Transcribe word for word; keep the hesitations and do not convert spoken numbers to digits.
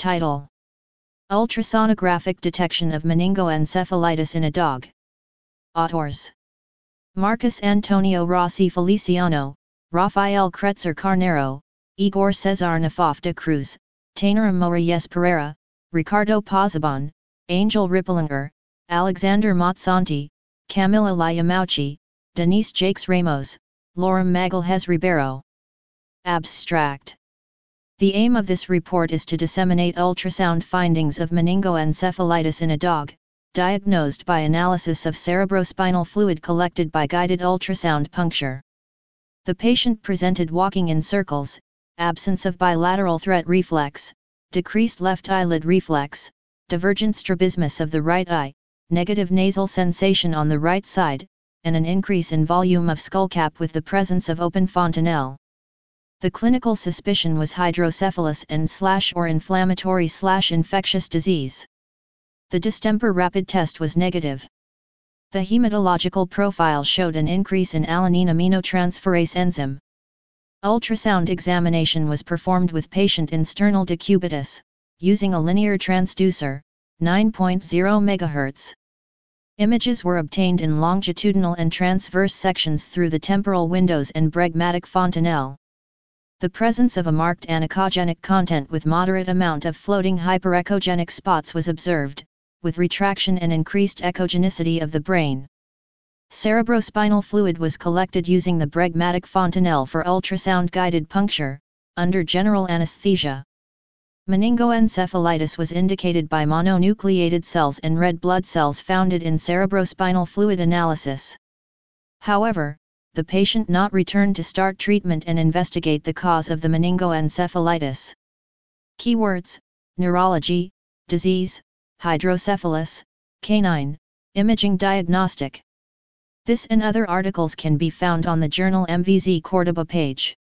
Title: Ultrasonographic detection of meningoencephalitis in a dog. Autors: Marcus Antonio Rossi Feliciano, Rafael Kretzer Carnero, Igor Cesar Nafaf de Cruz, Tainara Moraes Pereira, Ricardo Pozzebon, Angel Rippelinger, Alexander Montsanti, Camila Liamauchi, Denise Jakes Ramos, Laura Magalhães Ribeiro. Abstract: The aim of this report is to disseminate ultrasound findings of meningoencephalitis in a dog, diagnosed by analysis of cerebrospinal fluid collected by guided ultrasound puncture. The patient presented walking in circles, absence of bilateral threat reflex, decreased left eyelid reflex, divergent strabismus of the right eye, negative nasal sensation on the right side, and an increase in volume of skullcap with the presence of open fontanelle. The clinical suspicion was hydrocephalus and slash or inflammatory slash infectious disease. The distemper rapid test was negative. The hematological profile showed an increase in alanine aminotransferase enzyme. Ultrasound examination was performed with patient in sternal decubitus, using a linear transducer, nine point zero megahertz. Images were obtained in longitudinal and transverse sections through the temporal windows and bregmatic fontanelle. The presence of a marked anechogenic content with moderate amount of floating hyperechogenic spots was observed, with retraction and increased echogenicity of the brain. Cerebrospinal fluid was collected using the bregmatic fontanelle for ultrasound-guided puncture, under general anesthesia. Meningoencephalitis was indicated by mononucleated cells and red blood cells found in cerebrospinal fluid analysis. However, the patient not returned to start treatment and investigate the cause of the meningoencephalitis. Keywords: neurology, disease, hydrocephalus, canine, imaging diagnostic. This and other articles can be found on the journal M V Z Córdoba page.